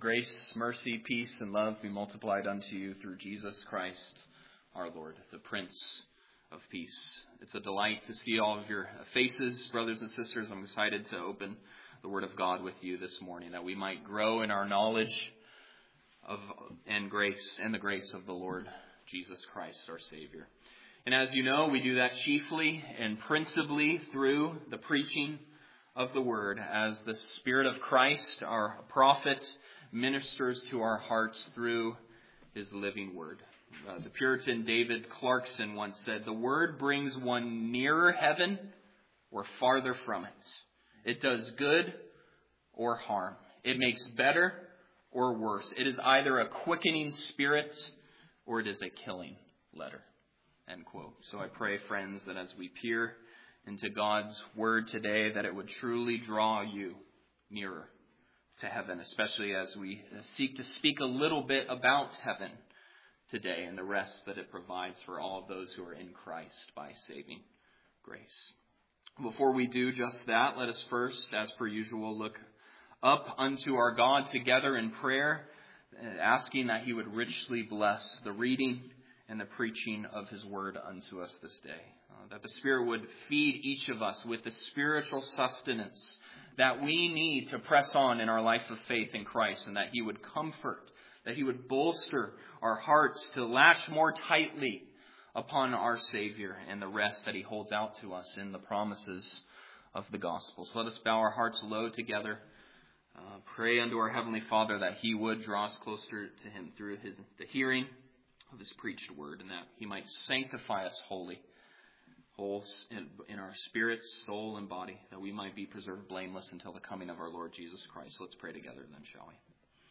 Grace, mercy, peace, and love be multiplied unto you through Jesus Christ, our Lord, the Prince of Peace. It's a delight to see all of your faces, brothers and sisters. I'm excited to open the Word of God with you this morning, that we might grow in our knowledge of and the grace of the Lord Jesus Christ, our Savior. And as you know, we do that chiefly and principally through the preaching of the Word, as the Spirit of Christ, our prophet, ministers to our hearts through His living Word. The Puritan David Clarkson once said, "The Word brings one nearer heaven or farther from it. It does good or harm. It makes better or worse. It is either a quickening spirit or it is a killing letter." End quote. So I pray, friends, that as we peer into God's Word today, that it would truly draw you nearer to heaven, especially as we seek to speak a little bit about heaven today and the rest that it provides for all of those who are in Christ by saving grace. Before we do just that, let us first, as per usual, look up unto our God together in prayer, asking that He would richly bless the reading and the preaching of His Word unto us this day. That the Spirit would feed each of us with the spiritual sustenance that we need to press on in our life of faith in Christ, and that He would comfort, that He would bolster our hearts to latch more tightly upon our Savior and the rest that He holds out to us in the promises of the gospel. So let us bow our hearts low together, pray unto our Heavenly Father that He would draw us closer to Him through the hearing of His preached Word, and that He might sanctify us whole in our spirit, soul, and body, that we might be preserved blameless until the coming of our Lord Jesus Christ. Let's pray together then, shall we?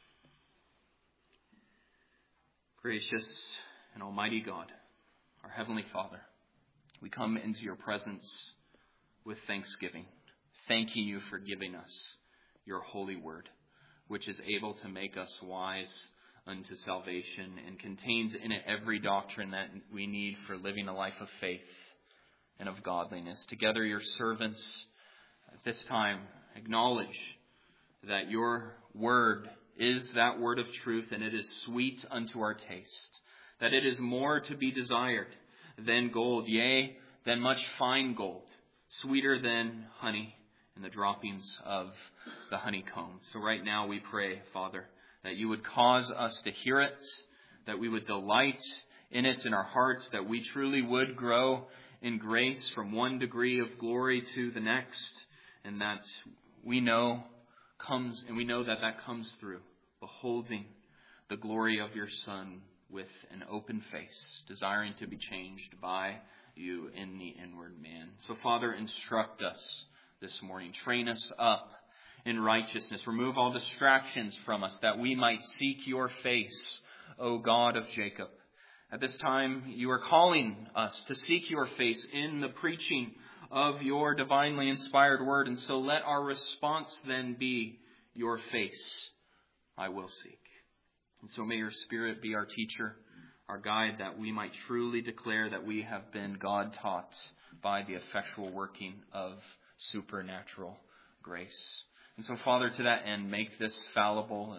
Gracious and almighty God, our Heavenly Father, we come into your presence with thanksgiving, thanking you for giving us your holy word, which is able to make us wise unto salvation and contains in it every doctrine that we need for living a life of faith and of godliness. Together, your servants at this time acknowledge that your word is that word of truth, and it is sweet unto our taste, that it is more to be desired than gold, yea, than much fine gold, sweeter than honey and the droppings of the honeycomb. So right now we pray, Father, that you would cause us to hear it, that we would delight in it in our hearts, that we truly would grow in grace from one degree of glory to the next, and that we know that comes through beholding the glory of your Son with an open face, desiring to be changed by you in the inward man. So, Father, instruct us this morning. Train us up in righteousness. Remove all distractions from us, that we might seek your face, O God of Jacob. At this time, you are calling us to seek your face in the preaching of your divinely inspired word. And so let our response then be, your face I will seek. And so may your Spirit be our teacher, our guide, that we might truly declare that we have been God-taught by the effectual working of supernatural grace. And so, Father, to that end, make this fallible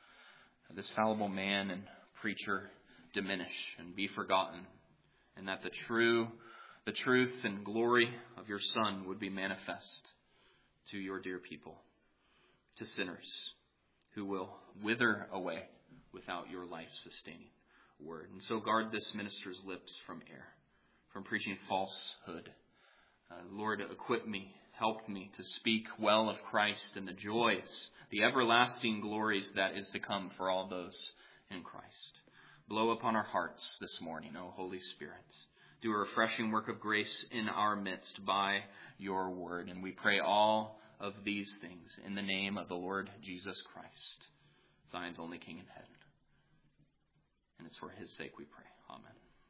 man and preacher diminish and be forgotten, and that the truth and glory of your Son would be manifest to your dear people, to sinners who will wither away without your life-sustaining word. And so guard this minister's lips from error, from preaching falsehood. Lord, equip me, help me to speak well of Christ and the joys, the everlasting glories that is to come for all those in Christ. Blow upon our hearts this morning, O Holy Spirit. Do a refreshing work of grace in our midst by your word. And we pray all of these things in the name of the Lord Jesus Christ, Zion's only King in heaven. And it's for his sake we pray. Amen.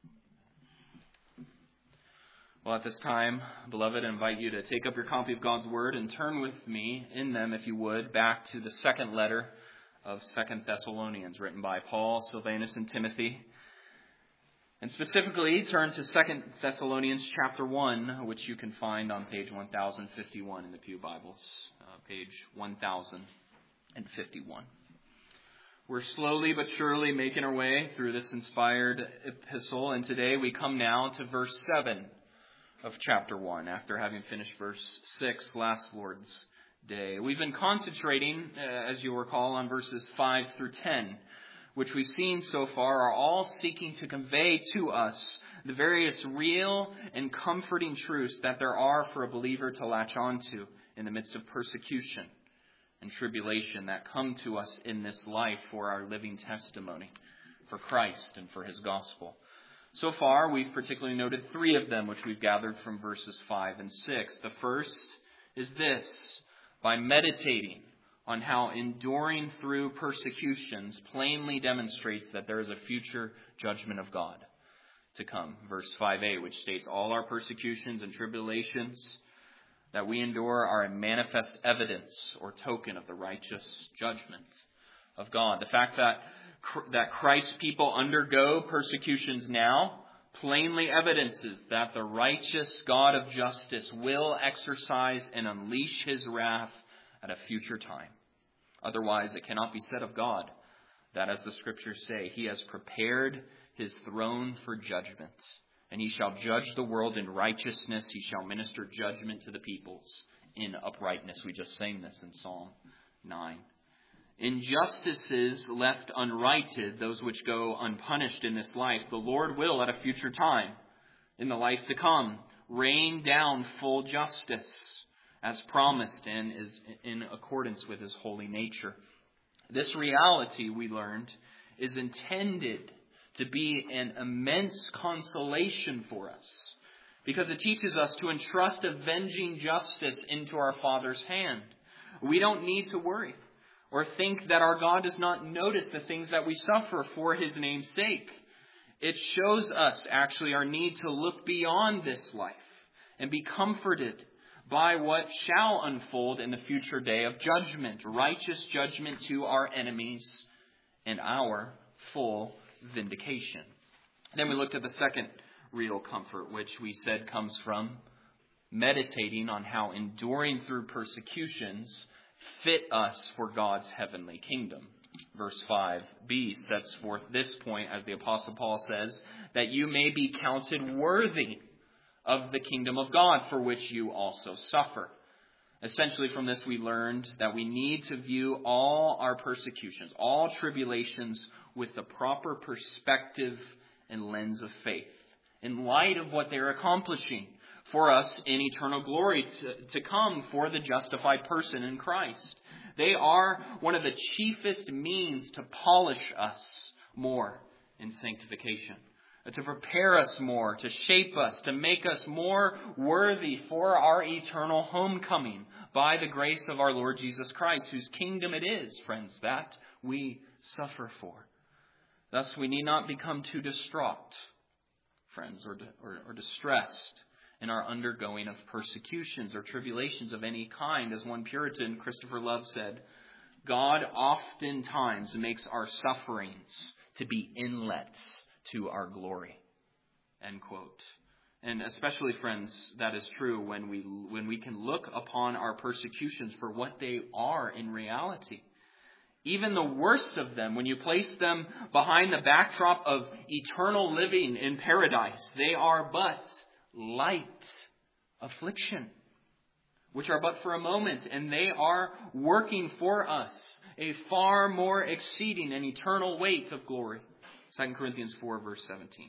Well, at this time, beloved, I invite you to take up your copy of God's Word and turn with me in them, if you would, back to the second letter of 2 Thessalonians, written by Paul, Silvanus, and Timothy. And specifically, turn to 2 Thessalonians chapter 1, which you can find on page 1051 in the Pew Bibles. Page 1051. We're slowly but surely making our way through this inspired epistle, and today we come now to verse 7 of chapter 1, after having finished verse 6 last Lord's Day. We've been concentrating, as you'll recall, on verses 5 through 10, which we've seen so far are all seeking to convey to us the various real and comforting truths that there are for a believer to latch onto in the midst of persecution and tribulation that come to us in this life for our living testimony for Christ and for His gospel. So far, we've particularly noted 3 of them, which we've gathered from verses 5 and 6. The first is this: by meditating on how enduring through persecutions plainly demonstrates that there is a future judgment of God to come. Verse 5a, which states, all our persecutions and tribulations that we endure are a manifest evidence or token of the righteous judgment of God. The fact that Christ's people undergo persecutions now plainly evidences that the righteous God of justice will exercise and unleash His wrath at a future time. Otherwise, it cannot be said of God that, as the Scriptures say, He has prepared His throne for judgment, and He shall judge the world in righteousness. He shall minister judgment to the peoples in uprightness. We just sang this in Psalm 9. Injustices left unrighted, those which go unpunished in this life, the Lord will at a future time, in the life to come, rain down full justice as promised and is in accordance with His holy nature. This reality, we learned, is intended to be an immense consolation for us, because it teaches us to entrust avenging justice into our Father's hand. We don't need to worry or think that our God does not notice the things that we suffer for His name's sake. It shows us actually our need to look beyond this life and be comforted by what shall unfold in the future day of judgment, righteous judgment to our enemies and our full vindication. Then we looked at the second real comfort, which we said comes from meditating on how enduring through persecutions fit us for God's heavenly kingdom. Verse 5b sets forth this point, as the Apostle Paul says, that you may be counted worthy of the kingdom of God, for which you also suffer. Essentially, from this we learned that we need to view all our persecutions, all tribulations, with the proper perspective and lens of faith, in light of what they're accomplishing for us in eternal glory to come for the justified person in Christ. They are one of the chiefest means to polish us more in sanctification, to prepare us more, to shape us, to make us more worthy for our eternal homecoming by the grace of our Lord Jesus Christ, whose kingdom it is, friends, that we suffer for. Thus, we need not become too distraught, friends, or distressed in our undergoing of persecutions or tribulations of any kind. As one Puritan, Christopher Love, said, God oftentimes makes our sufferings to be inlets to our glory. End quote. And especially, friends, that is true when we can look upon our persecutions for what they are in reality. Even the worst of them, when you place them behind the backdrop of eternal living in paradise, they are but light affliction, which are but for a moment, and they are working for us a far more exceeding and eternal weight of glory. 2 Corinthians 4, verse 17.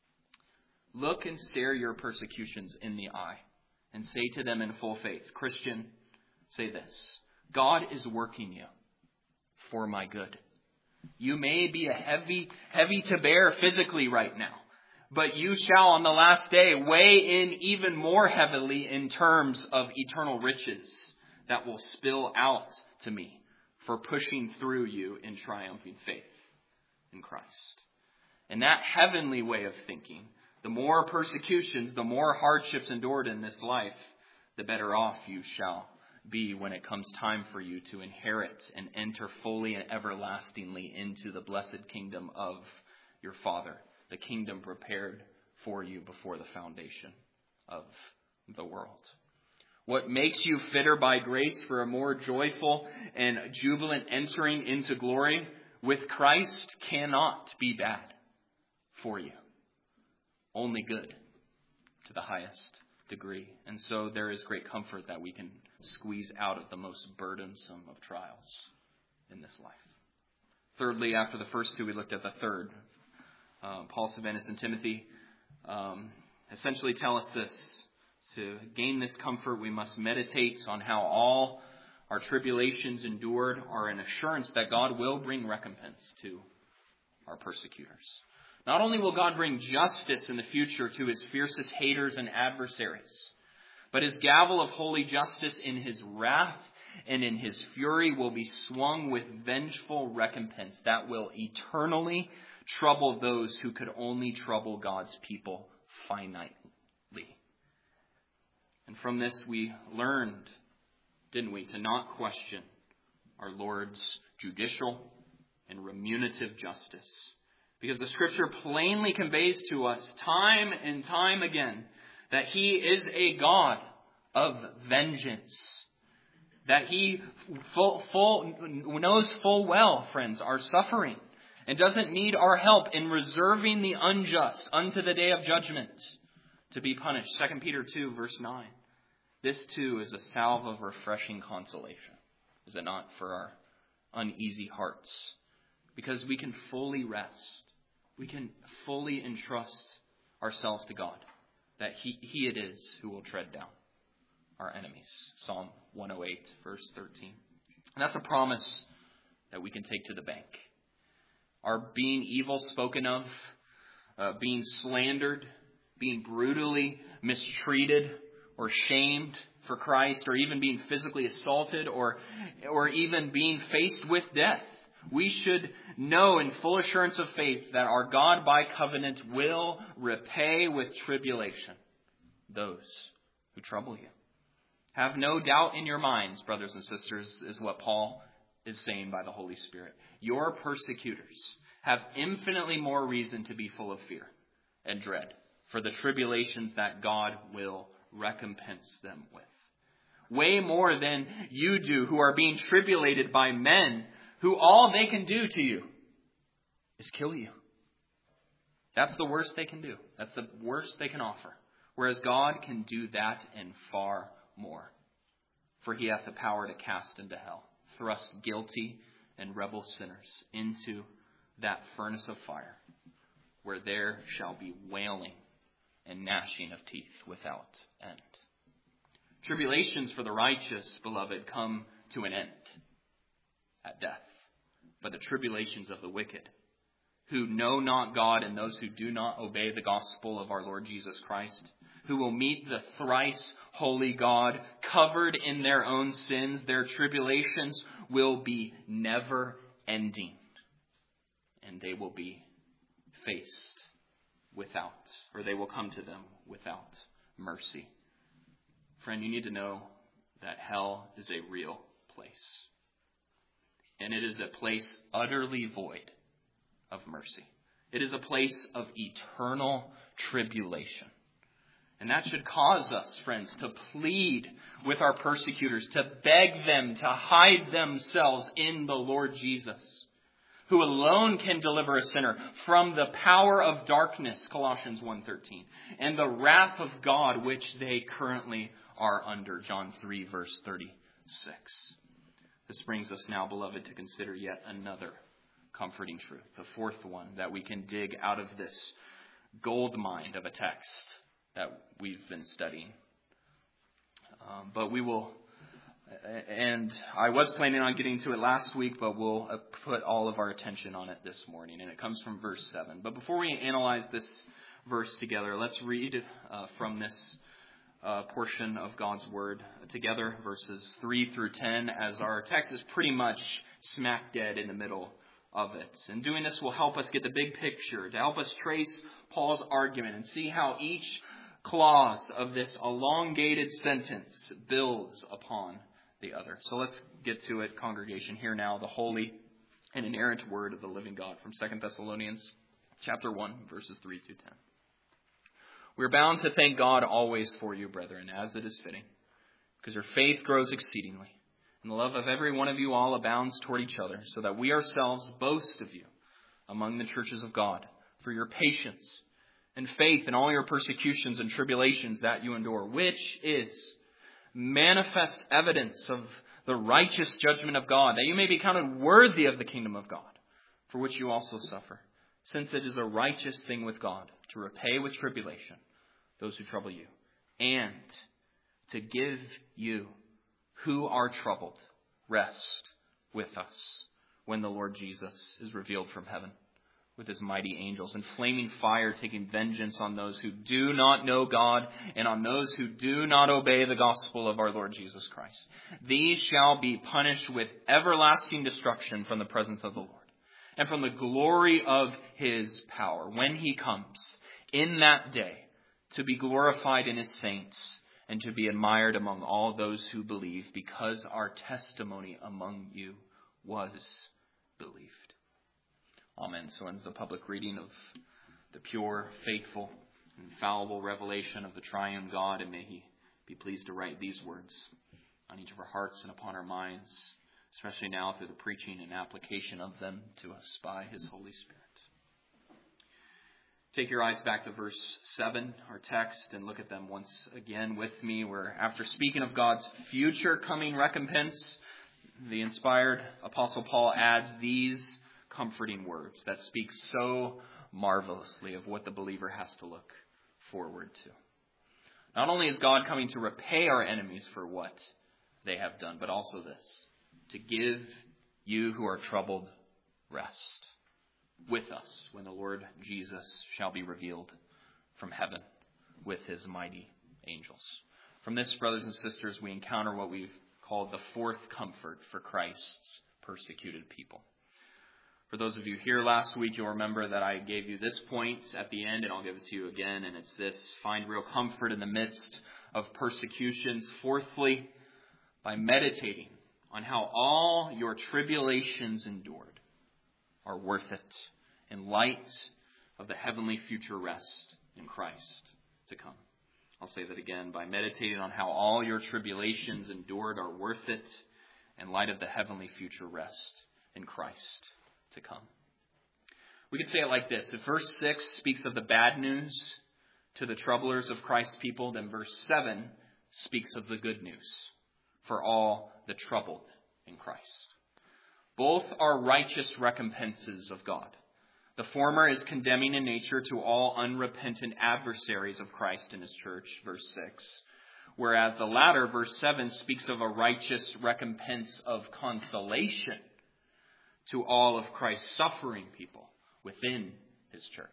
Look and stare your persecutions in the eye, and say to them in full faith, Christian, say this: God is working you for my good. You may be a heavy to bear physically right now, but you shall on the last day weigh in even more heavily in terms of eternal riches that will spill out to me for pushing through you in triumphing faith in Christ. And that heavenly way of thinking, the more persecutions, the more hardships endured in this life, the better off you shall be when it comes time for you to inherit and enter fully and everlastingly into the blessed kingdom of your Father, the kingdom prepared for you before the foundation of the world. What makes you fitter by grace for a more joyful and jubilant entering into glory with Christ cannot be bad for you. Only good to the highest degree. And so there is great comfort that we can squeeze out of the most burdensome of trials in this life. Thirdly, after the first two, we looked at the third. Paul, Silvanus, and Timothy essentially tell us this. To gain this comfort, we must meditate on how all our tribulations endured are an assurance that God will bring recompense to our persecutors. Not only will God bring justice in the future to his fiercest haters and adversaries, but his gavel of holy justice in his wrath and in his fury will be swung with vengeful recompense that will eternally trouble those who could only trouble God's people finitely. And from this we learned, didn't we, to not question our Lord's judicial and remunerative justice. Because the Scripture plainly conveys to us time and time again that he is a God of vengeance. That he knows full well, friends, our suffering, and doesn't need our help in reserving the unjust unto the day of judgment to be punished. 2 Peter 2, verse 9. This too is a salve of refreshing consolation, is it not, for our uneasy hearts? Because we can fully rest. We can fully entrust ourselves to God, that He it is who will tread down our enemies. Psalm 108, verse 13. And that's a promise that we can take to the bank. Our being evil spoken of, being slandered, being brutally mistreated or shamed for Christ, or even being physically assaulted, or even being faced with death. We should know in full assurance of faith that our God by covenant will repay with tribulation those who trouble you. Have no doubt in your minds, brothers and sisters, is what Paul is saying by the Holy Spirit. Your persecutors have infinitely more reason to be full of fear and dread for the tribulations that God will recompense them with. Way more than you do, who are being tribulated by men who all they can do to you is kill you. That's the worst they can do. That's the worst they can offer. Whereas God can do that and far more. For he hath the power to cast into hell, thrust guilty and rebel sinners into that furnace of fire, where there shall be wailing and gnashing of teeth without end. Tribulations for the righteous, beloved, come to an end at death. But the tribulations of the wicked, who know not God, and those who do not obey the gospel of our Lord Jesus Christ, who will meet the thrice holy God covered in their own sins, their tribulations will be never ending. And they will be faced without, or they will come to them without mercy. Friend, you need to know that hell is a real place. And it is a place utterly void of mercy. It is a place of eternal tribulation. And that should cause us, friends, to plead with our persecutors, to beg them to hide themselves in the Lord Jesus, who alone can deliver a sinner from the power of darkness, Colossians 1:13, and the wrath of God which they currently are under, John 3, verse 36. This brings us now, beloved, to consider yet another comforting truth, the fourth one that we can dig out of this gold mine of a text that we've been studying. But we will, and I was planning on getting to it last week, but we'll put all of our attention on it this morning. And it comes from verse 7. But before we analyze this verse together, let's read from this portion of God's Word together, verses 3 through 10, as our text is pretty much smack dead in the middle of it. And doing this will help us get the big picture, to help us trace Paul's argument and see how each clause of this elongated sentence builds upon the other. So let's get to it, congregation. Hear now the holy and inerrant word of the living God from 2 Thessalonians chapter 1, verses 3 through 10. We are bound to thank God always for you, brethren, as it is fitting, because your faith grows exceedingly, And the love of every one of you all abounds toward each other, so that we ourselves boast of you among the churches of God for your patience and faith in all your persecutions and tribulations that you endure, which is manifest evidence of the righteous judgment of God, that you may be counted worthy of the kingdom of God, for which you also suffer, since it is a righteous thing with God to repay with tribulation those who trouble you, and to give you who are troubled rest with us when the Lord Jesus is revealed from heaven with his mighty angels in flaming fire, taking vengeance on those who do not know God and on those who do not obey the gospel of our Lord Jesus Christ. These shall be punished with everlasting destruction from the presence of the Lord and from the glory of his power when he comes in that day to be glorified in his saints and to be admired among all those who believe, because our testimony among you was believed. Amen. So ends the public reading of the pure, faithful, infallible revelation of the triune God, and may he be pleased to write these words on each of our hearts and upon our minds, especially now through the preaching and application of them to us by his Holy Spirit. Take your eyes back to verse 7, our text, and look at them once again with me, where after speaking of God's future coming recompense, the inspired Apostle Paul adds these comforting words that speak so marvelously of what the believer has to look forward to. Not only is God coming to repay our enemies for what they have done, but also this, to give you who are troubled rest with us when the Lord Jesus shall be revealed from heaven with his mighty angels. From this, brothers and sisters, we encounter what we've called the fourth comfort for Christ's persecuted people. For those of you here last week, you'll remember that I gave you this point at the end, and I'll give it to you again, and it's this: find real comfort in the midst of persecutions. Fourthly, by meditating on how all your tribulations endured are worth it in light of the heavenly future rest in Christ to come. I'll say that again: by meditating on how all your tribulations endured are worth it in light of the heavenly future rest in Christ to come. We could say it like this: if verse 6 speaks of the bad news to the troublers of Christ's people, then verse 7 speaks of the good news for all the troubled in Christ. Both are righteous recompenses of God. The former is condemning in nature to all unrepentant adversaries of Christ and his church, verse 6. Whereas the latter, verse 7, speaks of a righteous recompense of consolation to all of Christ's suffering people within his church.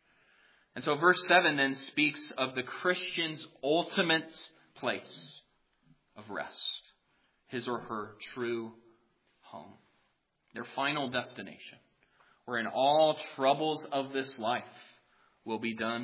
And so verse 7 then speaks of the Christian's ultimate place of rest, his or her true home, their final destination, wherein all troubles of this life will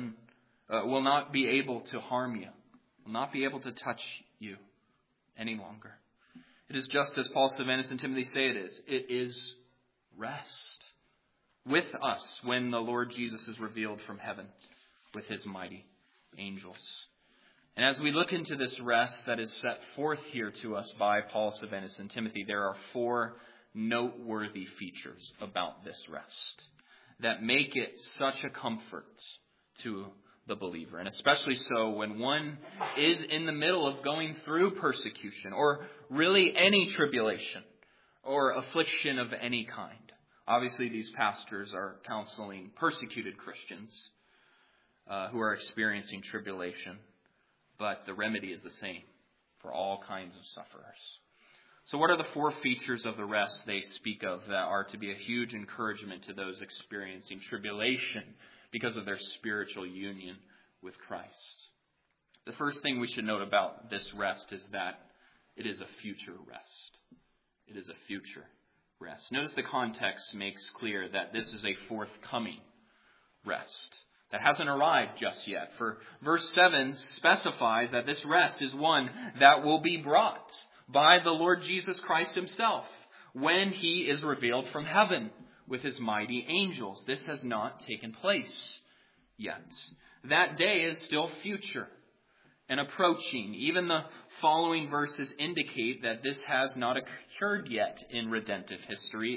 not be able to harm you, will not be able to touch you any longer. It is just as Paul, Silvanus, and Timothy say it is. It is rest with us when the Lord Jesus is revealed from heaven with his mighty angels. And as we look into this rest that is set forth here to us by Paul, Silvanus, and Timothy, there are four noteworthy features about this rest that make it such a comfort to the believer, and especially so when one is in the middle of going through persecution or really any tribulation or affliction of any kind. Obviously, these pastors are counseling persecuted Christians who are experiencing tribulation, but the remedy is the same for all kinds of sufferers. So what are the four features of the rest they speak of that are to be a huge encouragement to those experiencing tribulation because of their spiritual union with Christ? The first thing we should note about this rest is that it is a future rest. It is a future rest. Notice the context makes clear that this is a forthcoming rest that hasn't arrived just yet. For verse 7 specifies that this rest is one that will be brought by the Lord Jesus Christ himself when he is revealed from heaven with his mighty angels. This has not taken place yet. That day is still future. and approaching. Even the following verses indicate that this has not occurred yet in redemptive history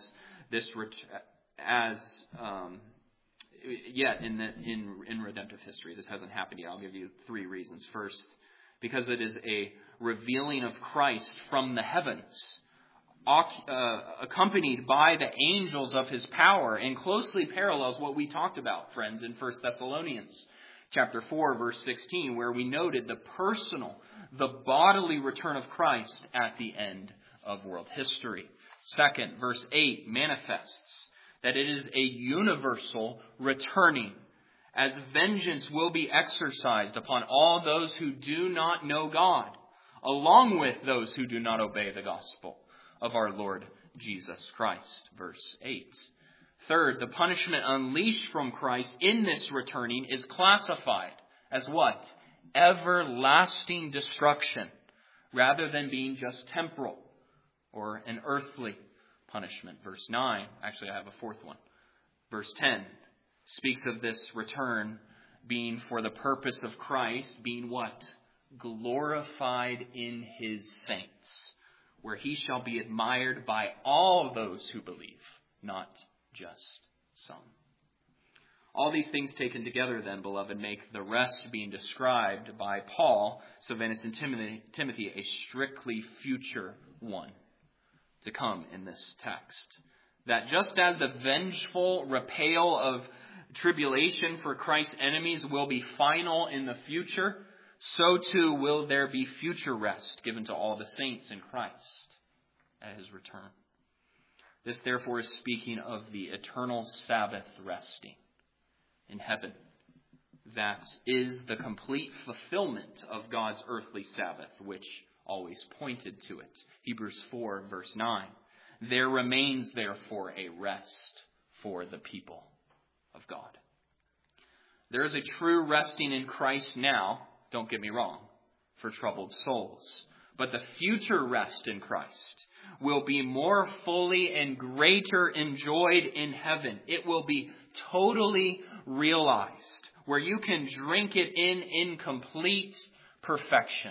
in redemptive history. This hasn't happened yet. I'll give you 3 reasons. First, because it is a revealing of Christ from the heavens, accompanied by the angels of his power, and closely parallels what we talked about, friends, in 1 Thessalonians chapter 4, verse 16, where we noted the bodily return of Christ at the end of world history. Second, verse 8 manifests that it is a universal returning, as vengeance will be exercised upon all those who do not know God, along with those who do not obey the gospel of our Lord Jesus Christ. Verse 8. Third, the punishment unleashed from Christ in this returning is classified as what? Everlasting destruction, rather than being just temporal or an earthly punishment. Verse 9, actually I have a 4th one. Verse 10 speaks of this return being for the purpose of Christ being what? Glorified in his saints, where he shall be admired by all those who believe, not just some. All these things taken together then, beloved, make the rest being described by Paul, Silvanus, and Timothy a strictly future one to come in this text. That just as the vengeful repayal of tribulation for Christ's enemies will be final in the future, so too will there be future rest given to all the saints in Christ at his return. This therefore is speaking of the eternal Sabbath resting in heaven. That is the complete fulfillment of God's earthly Sabbath, which always pointed to it. Hebrews 4, verse 9. There remains, therefore, a rest for the people of God. There is a true resting in Christ now, don't get me wrong, for troubled souls. But the future rest in Christ will be more fully and greater enjoyed in heaven. It will be totally realized, where you can drink it in complete perfection.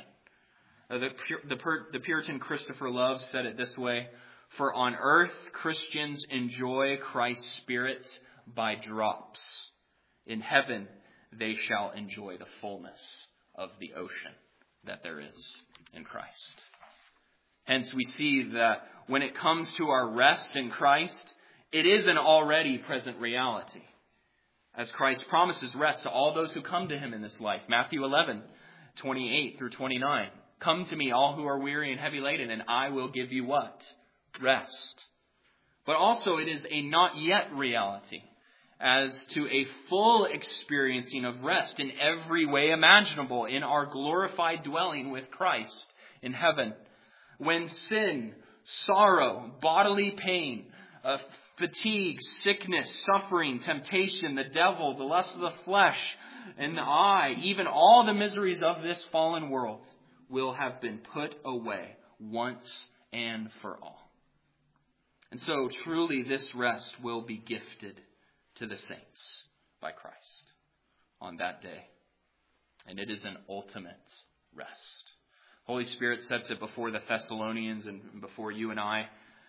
The Puritan Christopher Love said it this way: for on earth Christians enjoy Christ's Spirit by drops. In heaven they shall enjoy the fullness of the ocean that there is in Christ. Hence we see that when it comes to our rest in Christ, it is an already present reality, as Christ promises rest to all those who come to him in this life. Matthew 11, 28 through 29. Come to me, all who are weary and heavy laden, and I will give you what? Rest. But also it is a not yet reality, as to a full experiencing of rest in every way imaginable in our glorified dwelling with Christ in heaven. When sin, sorrow, bodily pain, fatigue, sickness, suffering, temptation, the devil, the lust of the flesh, and the eye, even all the miseries of this fallen world will have been put away once and for all. And so truly this rest will be gifted to the saints by Christ on that day. And it is an ultimate rest. Holy Spirit sets it before the Thessalonians and before you and I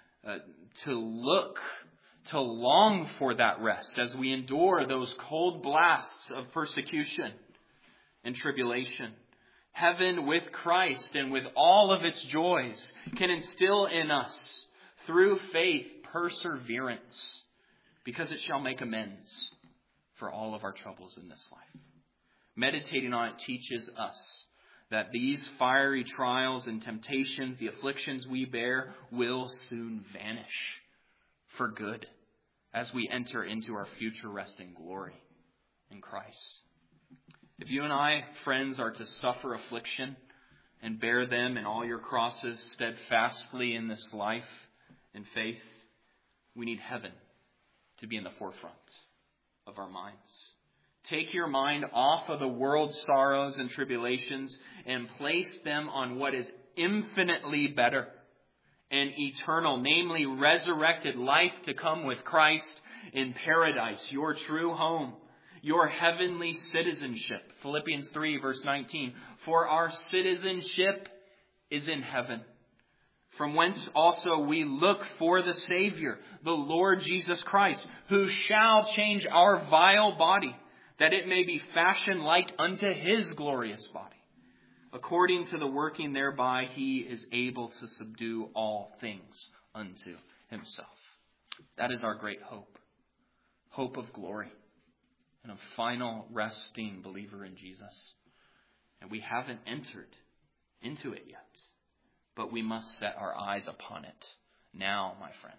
to long for that rest as we endure those cold blasts of persecution and tribulation. Heaven with Christ and with all of its joys can instill in us through faith perseverance, because it shall make amends for all of our troubles in this life. Meditating on it teaches us that these fiery trials and temptations, the afflictions we bear, will soon vanish for good as we enter into our future rest in glory in Christ. If you and I, friends, are to suffer affliction and bear them and all your crosses steadfastly in this life in faith, we need heaven to be in the forefront of our minds. Take your mind off of the world's sorrows and tribulations and place them on what is infinitely better and eternal, namely resurrected life to come with Christ in paradise, your true home, your heavenly citizenship. Philippians 3 verse 19. For our citizenship is in heaven, from whence also we look for the Savior, the Lord Jesus Christ, who shall change our vile body, that it may be fashioned like unto his glorious body. According to the working thereby he is able to subdue all things unto himself. That is our great hope. Hope of glory and a final resting believer in Jesus. And we haven't entered into it yet, but we must set our eyes upon it now, my friend.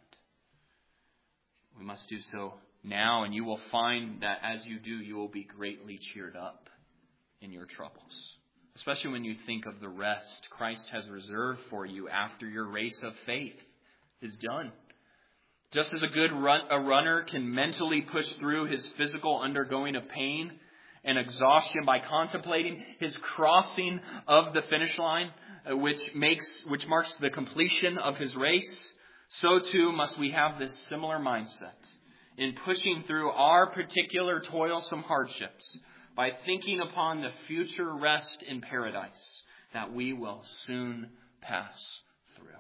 We must do so now, and you will find that as you do, you will be greatly cheered up in your troubles. Especially when you think of the rest Christ has reserved for you after your race of faith is done. Just as a runner can mentally push through his physical undergoing of pain and exhaustion by contemplating his crossing of the finish line, which marks the completion of his race, so too must we have this similar mindset in pushing through our particular toilsome hardships by thinking upon the future rest in paradise that we will soon pass through.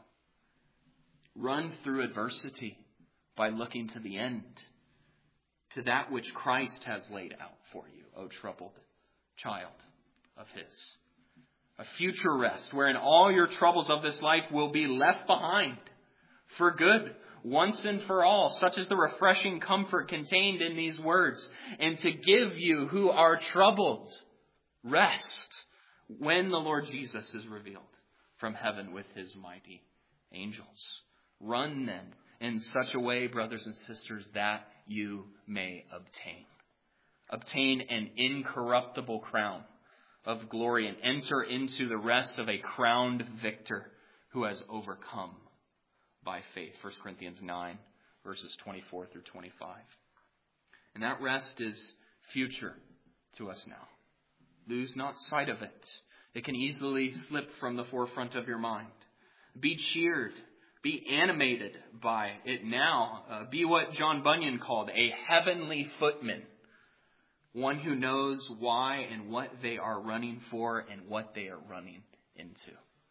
Run through adversity by looking to the end, to that which Christ has laid out for you, O troubled child of his. A future rest wherein all your troubles of this life will be left behind for good, once and for all, such is the refreshing comfort contained in these words, and to give you who are troubled rest when the Lord Jesus is revealed from heaven with his mighty angels. Run then in such a way, brothers and sisters, that you may obtain an incorruptible crown of glory and enter into the rest of a crowned victor who has overcome by faith. 1 Corinthians 9, verses 24 through 25. And that rest is future to us now. Lose not sight of it. It can easily slip from the forefront of your mind. Be cheered. Be animated by it now. Be what John Bunyan called a heavenly footman. One who knows why and what they are running for and what they are running into.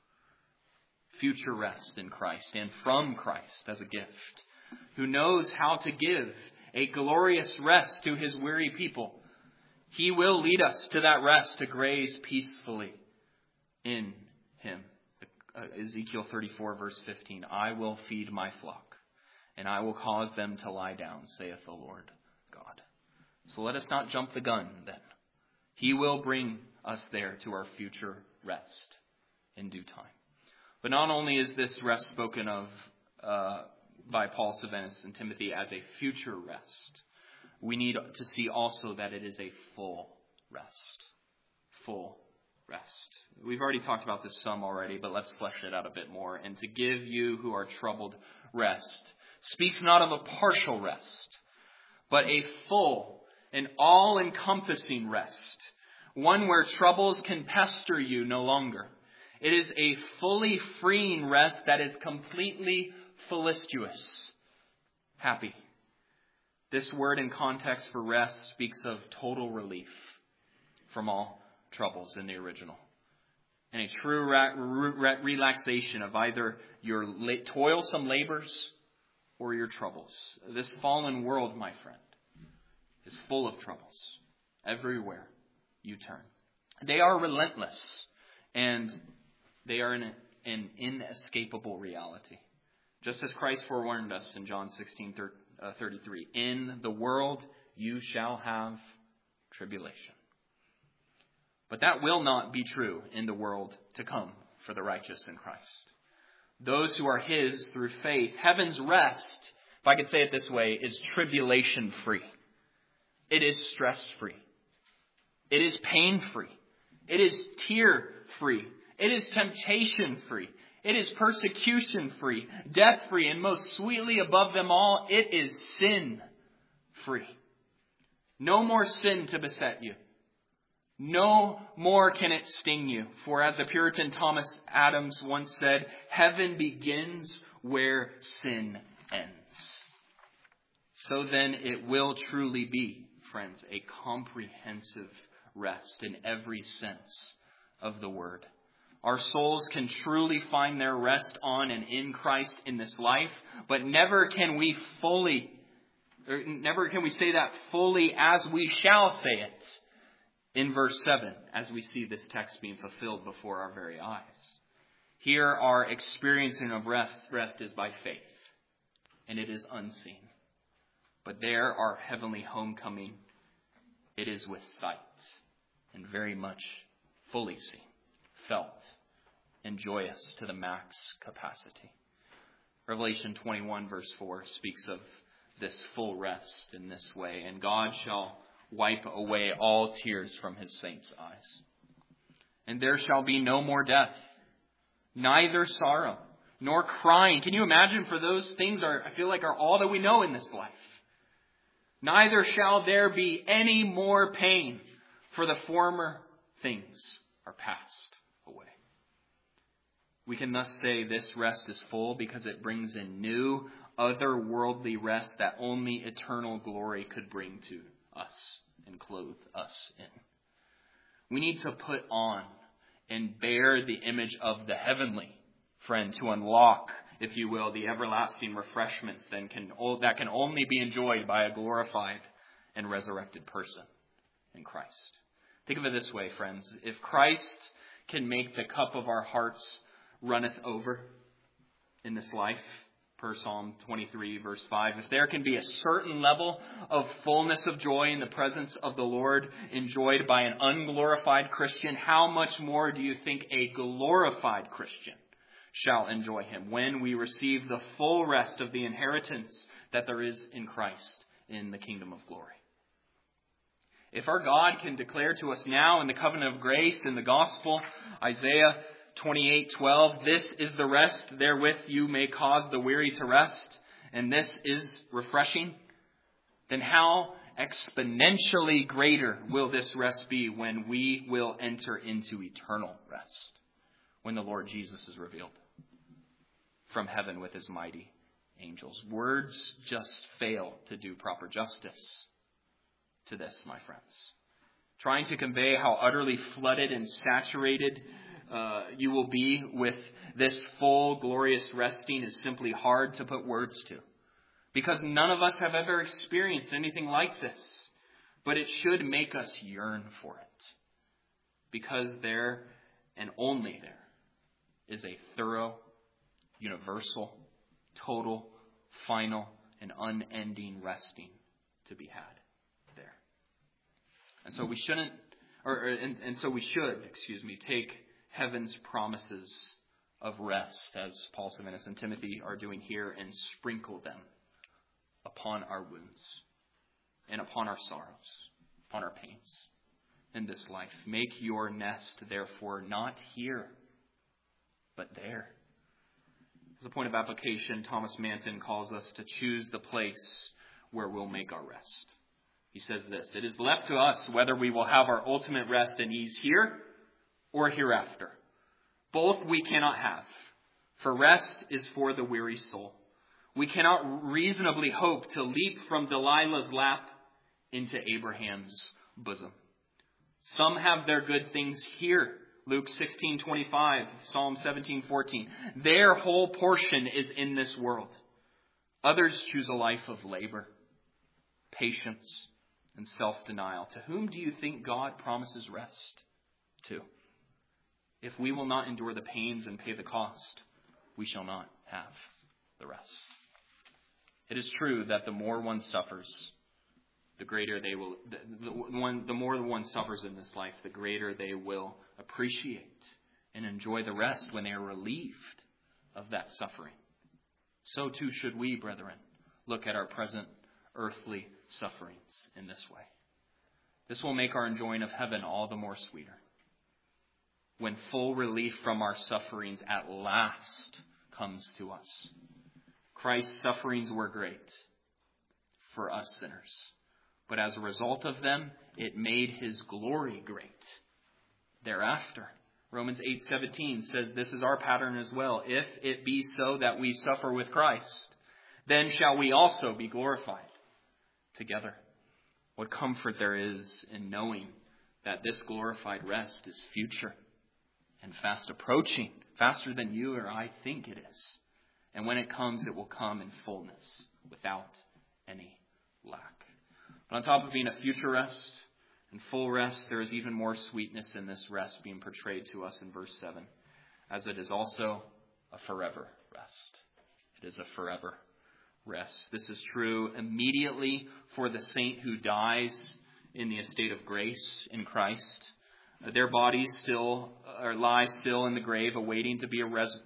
Future rest in Christ and from Christ as a gift. Who knows how to give a glorious rest to his weary people. He will lead us to that rest to graze peacefully in him. Ezekiel 34 verse 15. I will feed my flock, and I will cause them to lie down, saith the Lord God. So let us not jump the gun then. He will bring us there to our future rest in due time. But not only is this rest spoken of by Paul, Silvanus, and Timothy as a future rest, we need to see also that it is a full rest. Full rest. We've already talked about this some already, but let's flesh it out a bit more. And to give you who are troubled rest speaks not of a partial rest, but a full and all-encompassing rest. One where troubles can pester you no longer. It is a fully freeing rest that is completely felicitous. Happy. This word in context for rest speaks of total relief from all troubles in the original. And a true relaxation of either your toilsome labors or your troubles. This fallen world, my friend, is full of troubles. Everywhere you turn. They are relentless. And they are an inescapable reality. Just as Christ forewarned us in John 16:33. In the world you shall have tribulation. But that will not be true in the world to come for the righteous in Christ. Those who are his through faith, heaven's rest, if I could say it this way, is tribulation free. It is stress free. It is pain free. It is tear free. It is temptation free. It is persecution free, death free, and most sweetly above them all, it is sin free. No more sin to beset you. No more can it sting you. For as the Puritan Thomas Adams once said, heaven begins where sin ends. So then it will truly be, friends, a comprehensive rest in every sense of the word. Our souls can truly find their rest on and in Christ in this life, but never can we say that fully as we shall say it in verse 7, as we see this text being fulfilled before our very eyes. Here our experiencing of rest is by faith, and it is unseen. But there our heavenly homecoming, it is with sight, and very much fully seen, felt, and joyous to the max capacity. Revelation 21 verse 4 speaks of this full rest in this way. And God shall wipe away all tears from his saints' eyes. And there shall be no more death, neither sorrow, nor crying. Can you imagine? For those things I feel like are all that we know in this life. Neither shall there be any more pain, for the former things are passed away. We can thus say this rest is full because it brings in new, otherworldly rest that only eternal glory could bring to us and clothe us in. We need to put on and bear the image of the heavenly, friend, to unlock, if you will, the everlasting refreshments that can only be enjoyed by a glorified and resurrected person in Christ. Think of it this way, friends. If Christ can make the cup of our hearts runneth over in this life, per Psalm 23, verse 5. If there can be a certain level of fullness of joy in the presence of the Lord enjoyed by an unglorified Christian, how much more do you think a glorified Christian shall enjoy him when we receive the full rest of the inheritance that there is in Christ in the kingdom of glory? If our God can declare to us now in the covenant of grace in the gospel, Isaiah 28:12, this is the rest, therewith you may cause the weary to rest, and this is refreshing, then how exponentially greater will this rest be when we will enter into eternal rest, when the Lord Jesus is revealed from heaven with his mighty angels. Words just fail to do proper justice to this, my friends. Trying to convey how utterly flooded and saturated you will be with this full, glorious resting is simply hard to put words to. Because none of us have ever experienced anything like this. But it should make us yearn for it. Because there, and only there, is a thorough, universal, total, final, and unending resting to be had there. And so we should, take heaven's promises of rest, as Paul, Silvanus, and Timothy are doing here, and sprinkle them upon our wounds and upon our sorrows, upon our pains in this life. Make your nest, therefore, not here, but there. As a point of application, Thomas Manton calls us to choose the place where we'll make our rest. He says this: it is left to us whether we will have our ultimate rest and ease here or hereafter. Both we cannot have, for rest is for the weary soul. We cannot reasonably hope to leap from Delilah's lap into Abraham's bosom. Some have their good things here. Luke 16:25, Psalm 17:14. Their whole portion is in this world. Others choose a life of labor, patience, and self-denial. To whom do you think God promises rest? To. If we will not endure the pains and pay the cost, we shall not have the rest. It is true that the more one suffers, the greater they will. The more one suffers in this life, the greater they will appreciate and enjoy the rest when they are relieved of that suffering. So too should we, brethren, look at our present earthly sufferings in this way. This will make our enjoying of heaven all the more sweeter, when full relief from our sufferings at last comes to us. Christ's sufferings were great for us sinners, but as a result of them, it made his glory great thereafter. Romans 8:17 says this is our pattern as well. If it be so that we suffer with Christ, then shall we also be glorified together. What comfort there is in knowing that this glorified rest is future and fast approaching, faster than you or I think it is. And when it comes, it will come in fullness, without any lack. But on top of being a future rest and full rest, there is even more sweetness in this rest being portrayed to us in verse 7, as it is also a forever rest. It is a forever rest. This is true immediately for the saint who dies in the estate of grace in Christ. Their bodies still lie still in the grave, awaiting to be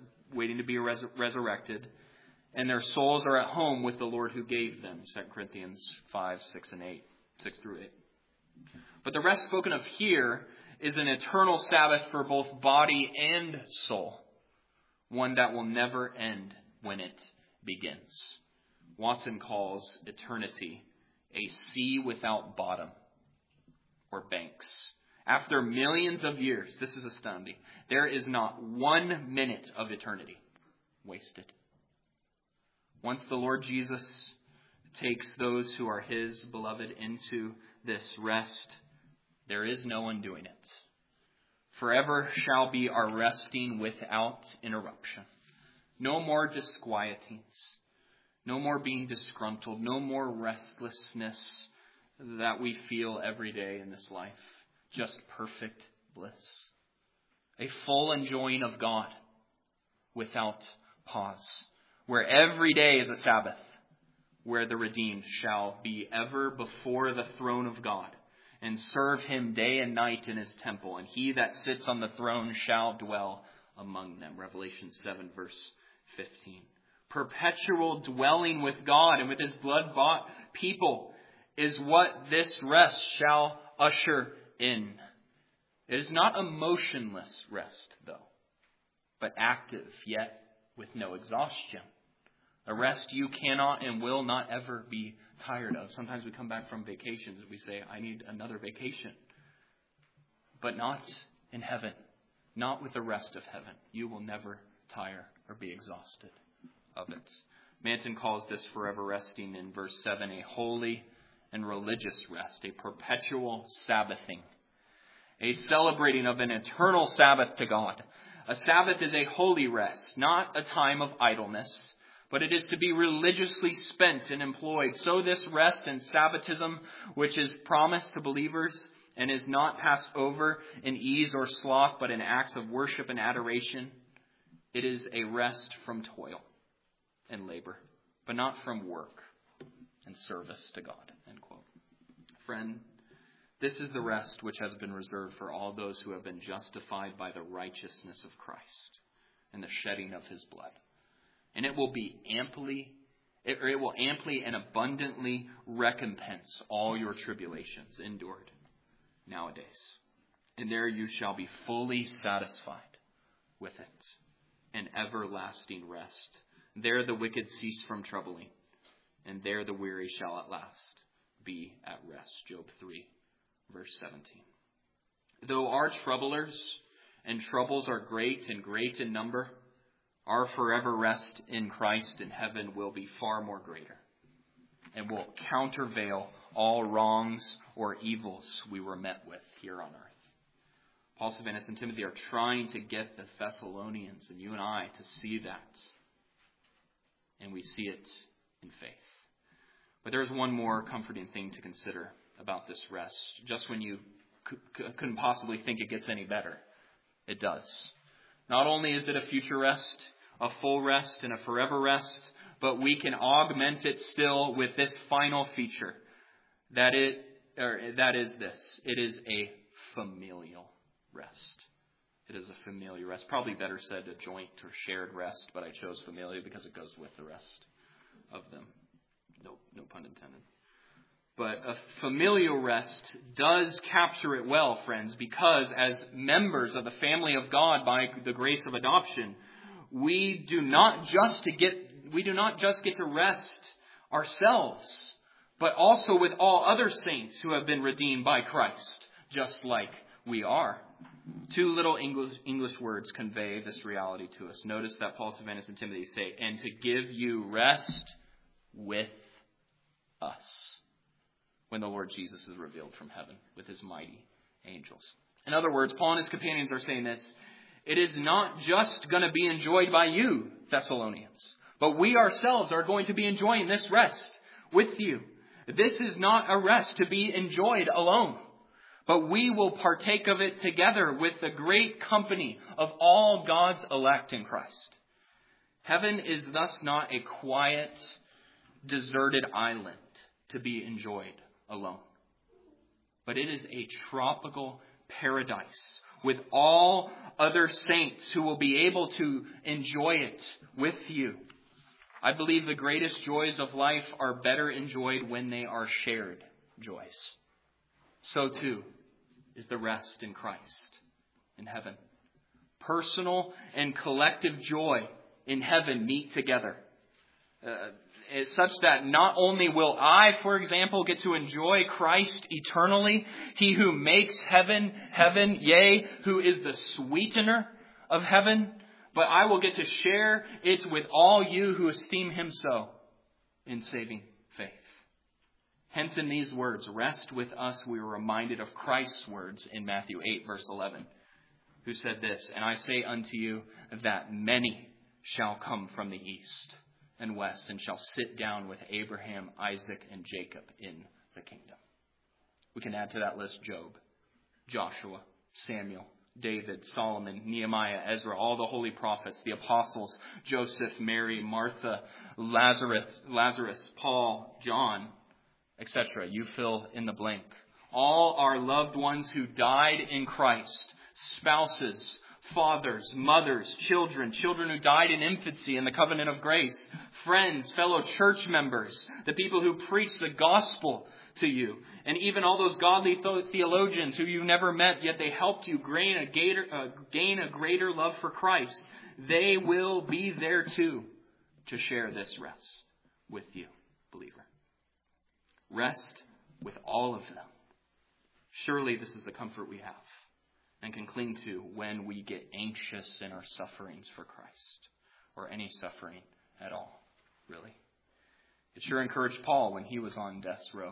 resurrected, and their souls are at home with the Lord who gave them. 2 Corinthians 5, 6 through 8. But the rest spoken of here is an eternal Sabbath for both body and soul, one that will never end when it begins. Watson calls eternity a sea without bottom or banks. After millions of years, this is astounding, there is not 1 minute of eternity wasted. Once the Lord Jesus takes those who are his beloved into this rest, there is no undoing it. Forever shall be our resting without interruption. No more disquietings. No more being disgruntled. No more restlessness that we feel every day in this life. Just perfect bliss. A full enjoying of God without pause. Where every day is a Sabbath. Where the redeemed shall be ever before the throne of God and serve him day and night in his temple. And he that sits on the throne shall dwell among them. Revelation 7 verse 15. Perpetual dwelling with God and with his blood-bought people is what this rest shall usher in. It is not a motionless rest, though, but active, yet with no exhaustion. A rest you cannot and will not ever be tired of. Sometimes we come back from vacations and we say, I need another vacation. But not in heaven. Not with the rest of heaven. You will never tire or be exhausted of it. Manton calls this forever resting in verse 7 a holy and religious rest, a perpetual Sabbathing, a celebrating of an eternal Sabbath to God. A Sabbath is a holy rest, not a time of idleness, but it is to be religiously spent and employed. So this rest and Sabbatism, which is promised to believers and is not passed over in ease or sloth, but in acts of worship and adoration, it is a rest from toil and labor, but not from work and service to God. End quote. Friend, this is the rest which has been reserved for all those who have been justified by the righteousness of Christ and the shedding of his blood. And it will amply and abundantly recompense all your tribulations endured nowadays. And there you shall be fully satisfied with it, an everlasting rest. There the wicked cease from troubling, and there the weary shall at last be at rest. Job 3, verse 17. Though our troublers and troubles are great and great in number, our forever rest in Christ in heaven will be far more greater and will countervail all wrongs or evils we were met with here on earth. Paul, Silvanus, and Timothy are trying to get the Thessalonians and you and I to see that. And we see it in faith. But there's one more comforting thing to consider about this rest. Just when you couldn't possibly think it gets any better, it does. Not only is it a future rest, a full rest, and a forever rest, but we can augment it still with this final feature. That is this. It is a familial rest. It is a familiar rest. Probably better said a joint or shared rest, but I chose familiar because it goes with the rest of them. No pun intended. But a familial rest does capture it well, friends, because as members of the family of God by the grace of adoption, we do not just get to rest ourselves, but also with all other saints who have been redeemed by Christ, just like we are. Two little English words convey this reality to us. Notice that Paul, Silvanus, and Timothy say, and to give you rest with us. when the Lord Jesus is revealed from heaven with his mighty angels. In other words, Paul and his companions are saying this: it is not just going to be enjoyed by you, Thessalonians, but we ourselves are going to be enjoying this rest with you. This is not a rest to be enjoyed alone, but we will partake of it together with the great company of all God's elect in Christ. Heaven is thus not a quiet, deserted island to be enjoyed alone, but it is a tropical paradise with all other saints who will be able to enjoy it with you. I believe the greatest joys of life are better enjoyed when they are shared joys. So too is the rest in Christ in heaven. Personal and collective joy in heaven meet together. It's such that not only will I, for example, get to enjoy Christ eternally, he who makes heaven, heaven, yea, who is the sweetener of heaven, but I will get to share it with all you who esteem him so in saving faith. Hence in these words, rest with us, we are reminded of Christ's words in Matthew 8, verse 11, who said this: and I say unto you that many shall come from the east and west, and shall sit down with Abraham, Isaac, and Jacob in the kingdom. We can add to that list Job, Joshua, Samuel, David, Solomon, Nehemiah, Ezra, all the holy prophets, the apostles, Joseph, Mary, Martha, Lazarus, Paul, John, etc. You fill in the blank. All our loved ones who died in Christ, spouses, fathers, mothers, children who died in infancy in the covenant of grace, friends, fellow church members, the people who preach the gospel to you, and even all those godly theologians who you never met, yet they helped you gain a greater love for Christ. They will be there too to share this rest with you, believer. Rest with all of them. Surely this is the comfort we have and can cling to when we get anxious in our sufferings for Christ, or any suffering at all, really. It sure encouraged Paul when he was on death's row,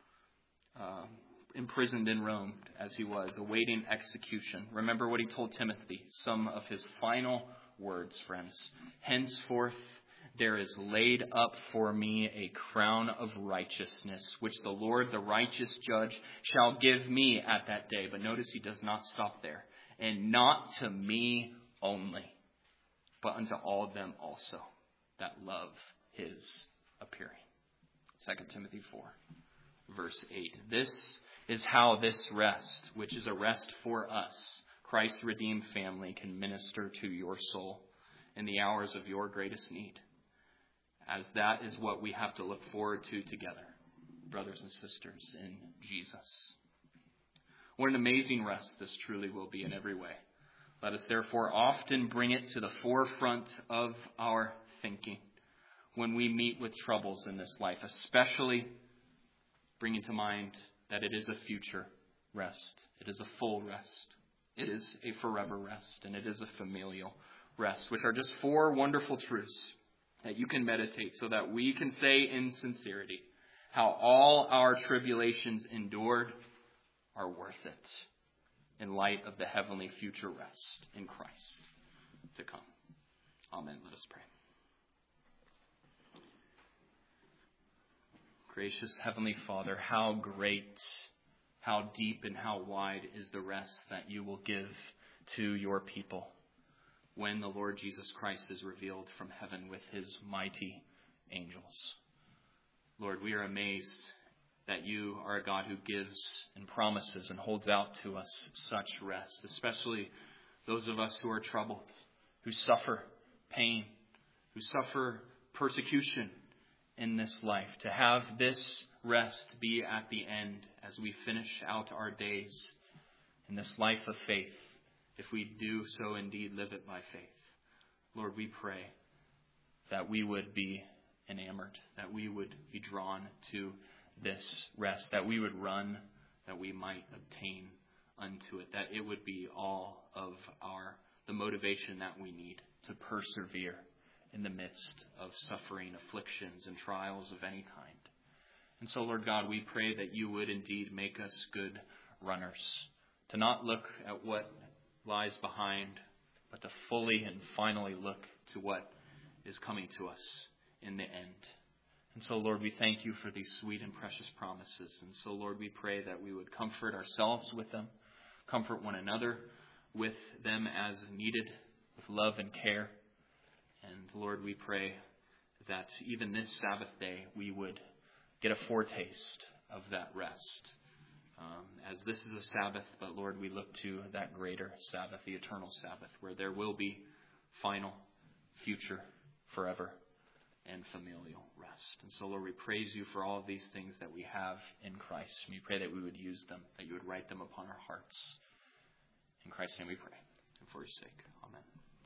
imprisoned in Rome as he was, awaiting execution. Remember what he told Timothy, some of his final words, friends. Henceforth there is laid up for me a crown of righteousness, which the Lord, the righteous judge, shall give me at that day. But notice he does not stop there. And not to me only, but unto all of them also that love his appearing. 2 Timothy 4, verse 8. This is how this rest, which is a rest for us, Christ's redeemed family, can minister to your soul in the hours of your greatest need. As that is what we have to look forward to together, brothers and sisters in Jesus. What an amazing rest this truly will be in every way. Let us therefore often bring it to the forefront of our thinking when we meet with troubles in this life, especially bringing to mind that it is a future rest. It is a full rest. It is a forever rest, and it is a familial rest, which are just four wonderful truths that you can meditate so that we can say in sincerity how all our tribulations endured are worth it in light of the heavenly future rest in Christ to come. Amen. Let us pray. Gracious Heavenly Father, how great, how deep, and how wide is the rest that you will give to your people when the Lord Jesus Christ is revealed from heaven with his mighty angels. Lord, we are amazed that you are a God who gives and promises and holds out to us such rest, especially those of us who are troubled, who suffer pain, who suffer persecution in this life, to have this rest be at the end as we finish out our days in this life of faith, if we do so indeed live it by faith. Lord, we pray that we would be enamored, that we would be drawn to this rest, that we would run, that we might obtain unto it, that it would be all of the motivation that we need to persevere in the midst of suffering, afflictions, and trials of any kind. And so, Lord God, we pray that you would indeed make us good runners, to not look at what lies behind, but to fully and finally look to what is coming to us in the end. And so, Lord, we thank you for these sweet and precious promises. And so, Lord, we pray that we would comfort ourselves with them, comfort one another with them as needed, with love and care. And, Lord, we pray that even this Sabbath day we would get a foretaste of that rest. As this is a Sabbath, but Lord, we look to that greater Sabbath, the eternal Sabbath, where there will be final, future, forever, and familial rest. And so, Lord, we praise you for all of these things that we have in Christ. And we pray that we would use them, that you would write them upon our hearts. In Christ's name we pray, and for his sake. Amen.